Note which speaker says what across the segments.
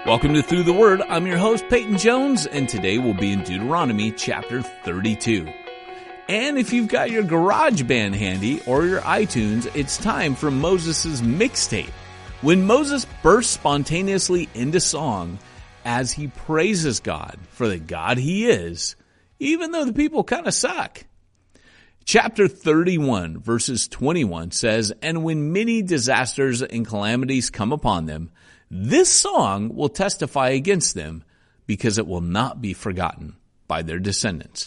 Speaker 1: Welcome to Through the Word. I'm your host, Peyton Jones, and today we'll be in Deuteronomy chapter 32. And if you've got your GarageBand handy or your iTunes, it's time for Moses' mixtape. When Moses bursts spontaneously into song as he praises God for the God he is, even though the people kind of suck. Chapter 31, verses 21 says, "And when many disasters and calamities come upon them, this song will testify against them, because it will not be forgotten by their descendants."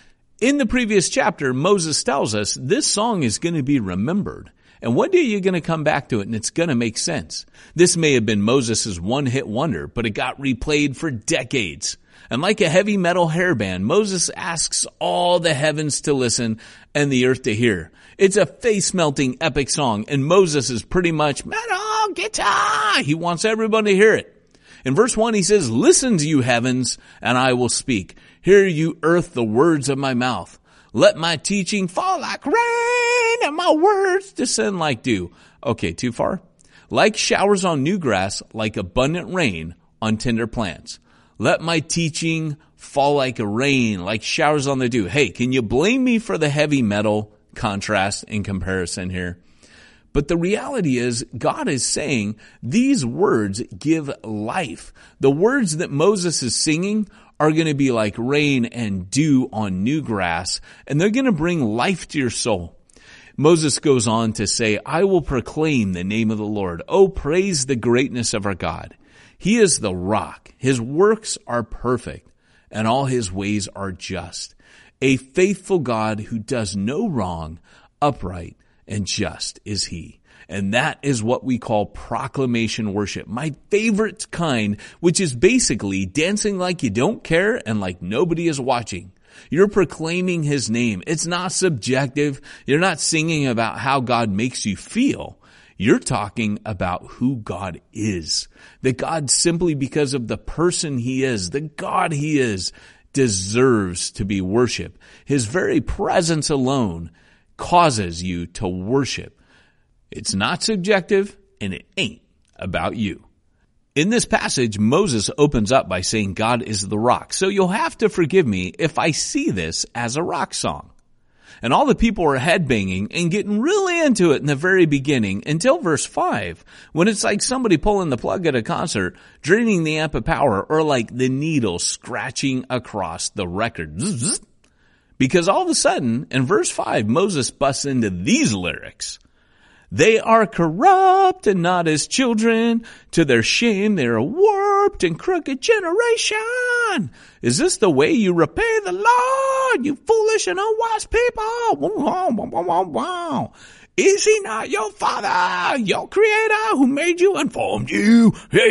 Speaker 1: In the previous chapter, Moses tells us this song is going to be remembered. And one day you're going to come back to it and it's going to make sense. This may have been Moses' one-hit wonder, but it got replayed for decades. And like a heavy metal hairband, Moses asks all the heavens to listen and the earth to hear. It's a face-melting epic song, and Moses is pretty much metal guitar. He wants everyone to hear it. In verse 1, he says, "Listen, you heavens, and I will speak. Hear, you earth, the words of my mouth. Let my teaching fall like rain, and my words descend like dew." Okay, too far? "Like showers on new grass, like abundant rain on tender plants. Let my teaching fall like a rain, like showers on the dew." Hey, can you blame me for the heavy metal contrast in comparison here? But the reality is, God is saying these words give life. The words that Moses is singing are going to be like rain and dew on new grass, and they're going to bring life to your soul. Moses goes on to say, "I will proclaim the name of the Lord. Oh, praise the greatness of our God. He is the rock. His works are perfect, and all his ways are just. A faithful God who does no wrong, upright and just is he." And that is what we call proclamation worship. My favorite kind, which is basically dancing like you don't care and like nobody is watching. You're proclaiming his name. It's not subjective. You're not singing about how God makes you feel. You're talking about who God is. That God, simply because of the person he is, the God he is, deserves to be worshiped. His very presence alone causes you to worship. It's not subjective, and it ain't about you. In this passage, Moses opens up by saying God is the rock. So you'll have to forgive me if I see this as a rock song. And all the people are headbanging and getting really into it in the very beginning until verse 5, when it's like somebody pulling the plug at a concert, draining the amp of power, or like the needle scratching across the record. Zzz. Because all of a sudden, in verse 5, Moses busts into these lyrics. "They are corrupt and not as children. To their shame, they are a warped and crooked generation. Is this the way you repay the Lord, you foolish and unwise people? Wow, wow, wow, wow, wow. Is he not your father, your creator, who made you and formed you?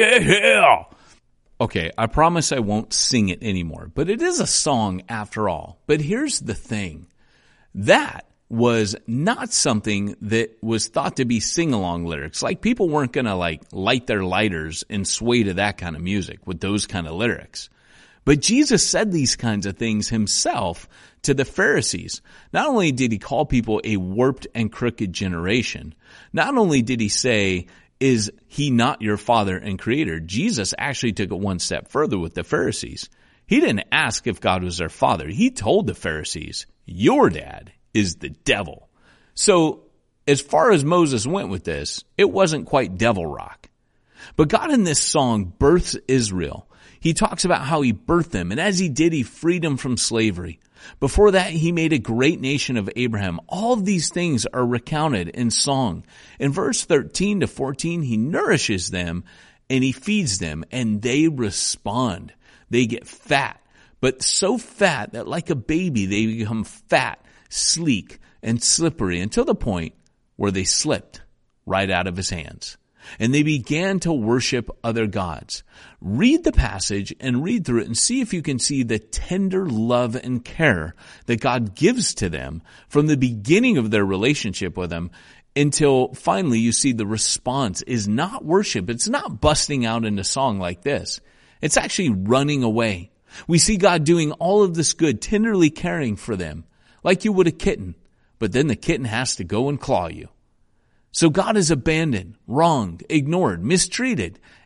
Speaker 1: Yeah. Okay, I promise I won't sing it anymore, but it is a song after all. But here's the thing. That was not something that was thought to be sing-along lyrics. Like, people weren't going to light their lighters and sway to that kind of music with those kind of lyrics. But Jesus said these kinds of things himself to the Pharisees. Not only did he call people a warped and crooked generation, not only did he say, "Is he not your father and creator?" Jesus actually took it one step further with the Pharisees. He didn't ask if God was their father. He told the Pharisees, "Your dad is the devil." So as far as Moses went with this, it wasn't quite devil rock. But God in this song births Israel. He talks about how he birthed them, and as he did, he freed them from slavery. Before that, he made a great nation of Abraham. All of these things are recounted in song. In verse 13 to 14, he nourishes them and he feeds them, and they respond. They get fat, but so fat that like a baby, they become fat, sleek, and slippery until the point where they slipped right out of his hands. And they began to worship other gods. Read the passage and read through it and see if you can see the tender love and care that God gives to them from the beginning of their relationship with him until finally you see the response is not worship. It's not busting out into song like this. It's actually running away. We see God doing all of this good, tenderly caring for them, like you would a kitten, but then the kitten has to go and claw you. So God is abandoned, wronged, ignored, mistreated,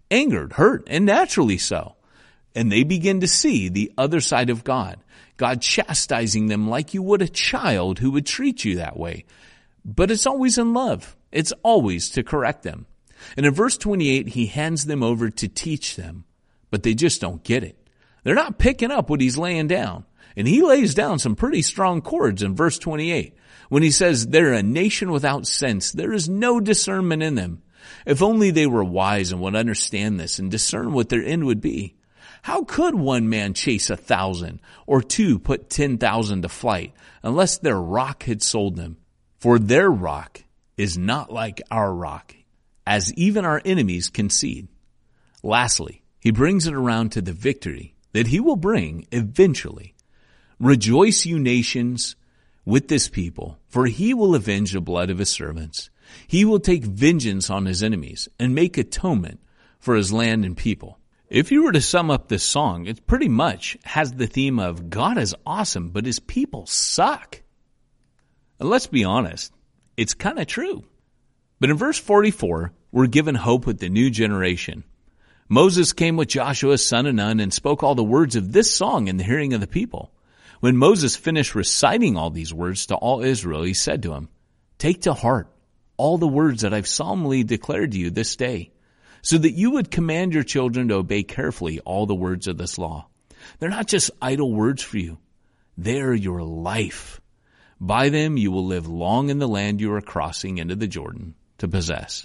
Speaker 1: angered, hurt, and naturally so. And they begin to see the other side of God, God chastising them like you would a child who would treat you that way. But it's always in love. It's always to correct them. And in verse 28, he hands them over to teach them, but they just don't get it. They're not picking up what he's laying down. And he lays down some pretty strong chords in verse 28. When he says they're a nation without sense, there is no discernment in them. If only they were wise and would understand this and discern what their end would be. How could one man chase 1,000 or two put 10,000 to flight unless their rock had sold them? For their rock is not like our rock, as even our enemies concede. Lastly, he brings it around to the victory that he will bring eventually. Rejoice, you nations, with this people, for he will avenge the blood of his servants. He will take vengeance on his enemies and make atonement for his land and people. If you were to sum up this song, it pretty much has the theme of God is awesome, but his people suck. And let's be honest, it's kind of true. But in verse 44, we're given hope with the new generation. Moses came with Joshua, son of Nun, and spoke all the words of this song in the hearing of the people. When Moses finished reciting all these words to all Israel, he said to them, "Take to heart all the words that I've solemnly declared to you this day, so that you would command your children to obey carefully all the words of this law. They're not just idle words for you. They are your life. By them you will live long in the land you are crossing into the Jordan to possess."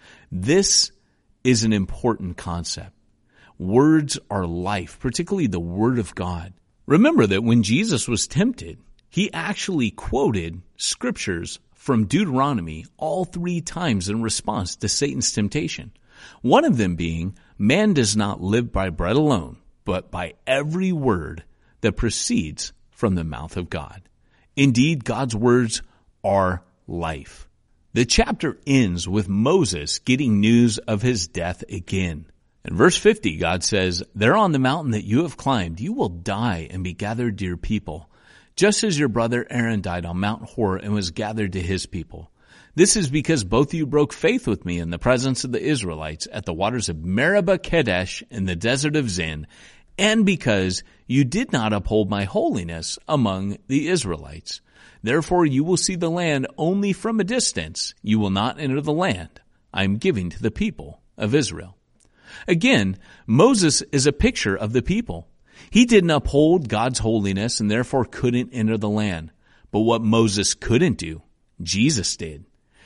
Speaker 1: This is an important concept. Words are life, particularly the Word of God. Remember that when Jesus was tempted, he actually quoted scriptures from Deuteronomy all 3 times in response to Satan's temptation. One of them being, man does not live by bread alone, but by every word that proceeds from the mouth of God. Indeed, God's words are life. The chapter ends with Moses getting news of his death again. In verse 50, God says, "There on the mountain that you have climbed, you will die and be gathered to your people, just as your brother Aaron died on Mount Hor and was gathered to his people. This is because both of you broke faith with me in the presence of the Israelites at the waters of Meribah Kadesh in the desert of Zin, and because you did not uphold my holiness among the Israelites. Therefore you will see the land only from a distance. You will not enter the land I am giving to the people of Israel." Again, Moses is a picture of the people. He didn't uphold God's holiness and therefore couldn't enter the land. But what Moses couldn't do, Jesus did.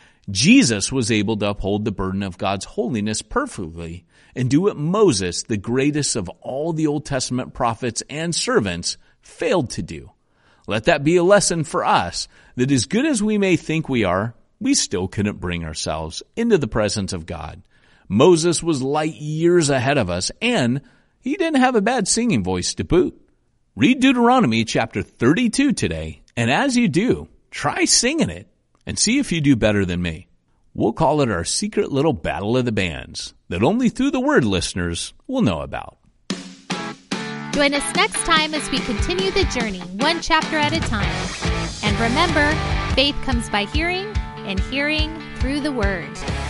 Speaker 1: Jesus was able to uphold the burden of God's holiness perfectly and do what Moses, the greatest of all the Old Testament prophets and servants, failed to do. Let that be a lesson for us that as good as we may think we are, we still couldn't bring ourselves into the presence of God. Moses was light years ahead of us, and he didn't have a bad singing voice to boot. Read Deuteronomy chapter 32 today, and as you do, try singing it and see if you do better than me. We'll call it our secret little battle of the bands that only through the Word listeners will know about.
Speaker 2: Join us next time as we continue the journey, one chapter at a time. And remember, faith comes by hearing, and hearing through the Word.